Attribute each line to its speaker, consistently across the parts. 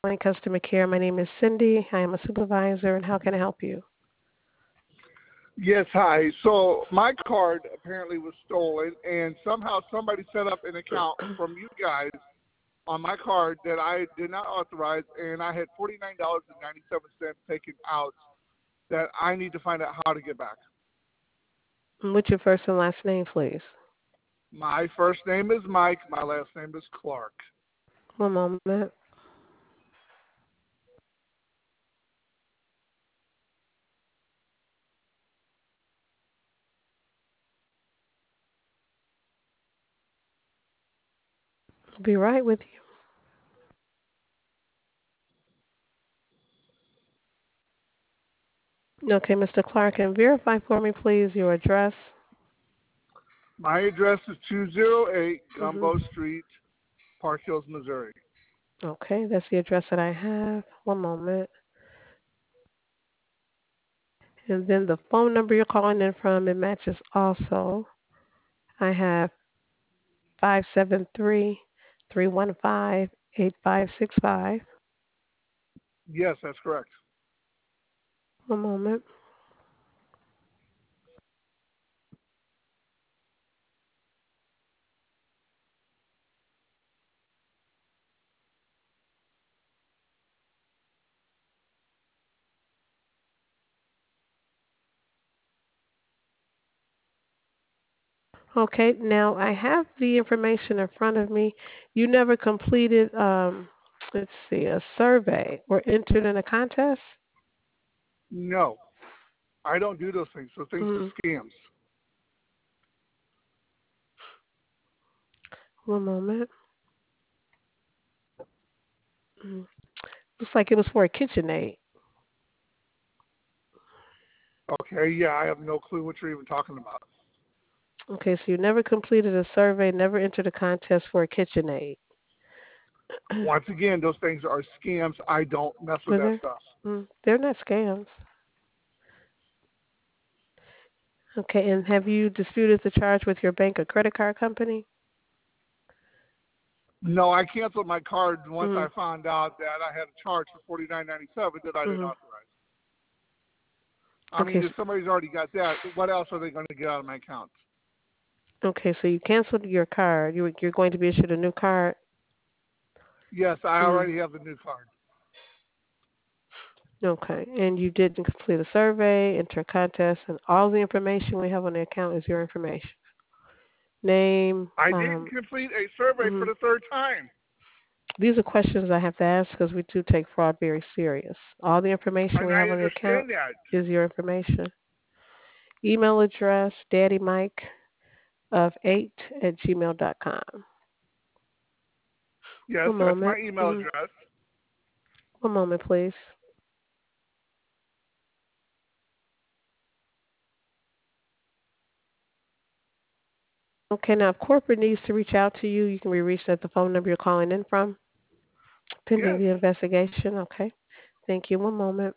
Speaker 1: calling customer care. My name is Cindy. I am a supervisor, and how can I help you?
Speaker 2: Yes, hi. So my card apparently was stolen, and somehow somebody set up an account from you guys on my card that I did not authorize, and I had $49.97 taken out that I need to find out how to get back.
Speaker 1: What's your first and last name, please?
Speaker 2: My first name is Mike. My last name is Clark.
Speaker 1: One moment. I'll be right with you. Okay, Mr. Clark, and verify for me, please, your address.
Speaker 2: My address is 208
Speaker 1: Mm-hmm.
Speaker 2: Gumbo Street, Park Hills, Missouri.
Speaker 1: Okay, that's the address that I have. One moment. And then the phone number you're calling in from, it matches also. I have 573-315-8565.
Speaker 2: Yes, that's correct.
Speaker 1: One moment. Okay, now I have the information in front of me. You never completed, let's see, a survey or entered in a contest?
Speaker 2: No, I don't do those things. Those things are
Speaker 1: Mm,
Speaker 2: scams.
Speaker 1: one moment. Mm, looks like it was for a KitchenAid.
Speaker 2: Okay, yeah, I have no clue what you're even talking about.
Speaker 1: Okay, so you never completed a survey, never entered a contest for a KitchenAid.
Speaker 2: Once again, those things are scams. I don't mess with
Speaker 1: Were
Speaker 2: that
Speaker 1: there?
Speaker 2: stuff.
Speaker 1: They're not scams. Okay, and have you disputed the charge with your bank or credit card company?
Speaker 2: No, I canceled my card once I
Speaker 1: Mm,
Speaker 2: found out that I had a charge for $49.97 that I didn't
Speaker 1: mm.
Speaker 2: authorize. I
Speaker 1: Okay,
Speaker 2: mean, if somebody's already got that, what else are they going to get out of my account?
Speaker 1: okay, so you canceled your card. You're going to be issued a new card.
Speaker 2: Yes, I
Speaker 1: Mm,
Speaker 2: already have the new card.
Speaker 1: okay, and you didn't complete a survey, enter a contest, and all the information we have on the account is your information. Name.
Speaker 2: I didn't complete a survey for
Speaker 1: Mhm.
Speaker 2: the third time.
Speaker 1: These are questions I have to ask because we do take fraud very serious. All the information
Speaker 2: And
Speaker 1: we have
Speaker 2: I
Speaker 1: on the account
Speaker 2: understand that.
Speaker 1: is your information. Email address, daddymike of 8 at gmail.com.
Speaker 2: Yes,
Speaker 1: One
Speaker 2: that's my
Speaker 1: moment.
Speaker 2: email address.
Speaker 1: One moment, please. Okay, now if corporate needs to reach out to you, you can be reached at the phone number you're calling in from, pending
Speaker 2: Yes.
Speaker 1: the investigation. Okay. Thank you. One moment.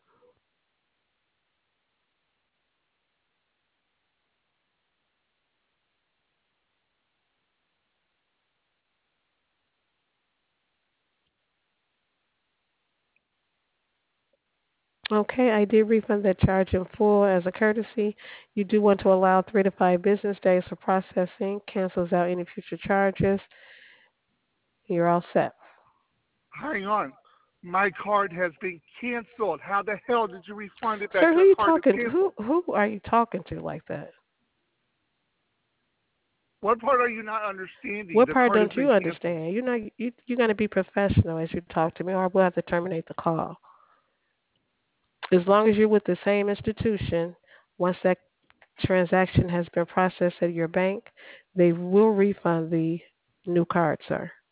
Speaker 1: Okay, I did refund that charge in full as a courtesy. You do want to allow 3 to 5 business days for processing. Cancels out any future charges. You're all set.
Speaker 2: Hang on. My card has been canceled. How the hell did you refund it back?
Speaker 1: Sir, who are
Speaker 2: Your
Speaker 1: you
Speaker 2: card is
Speaker 1: talking to?
Speaker 2: canceled.
Speaker 1: Who are you talking to like that?
Speaker 2: What part are you not understanding?
Speaker 1: What
Speaker 2: The
Speaker 1: part
Speaker 2: card has
Speaker 1: don't
Speaker 2: been
Speaker 1: you
Speaker 2: canceled.
Speaker 1: understand? You're gonna be professional as you talk to me, or we'll have to terminate the call. As long as you're with the same institution, once that transaction has been processed at your bank, they will refund the new card, sir.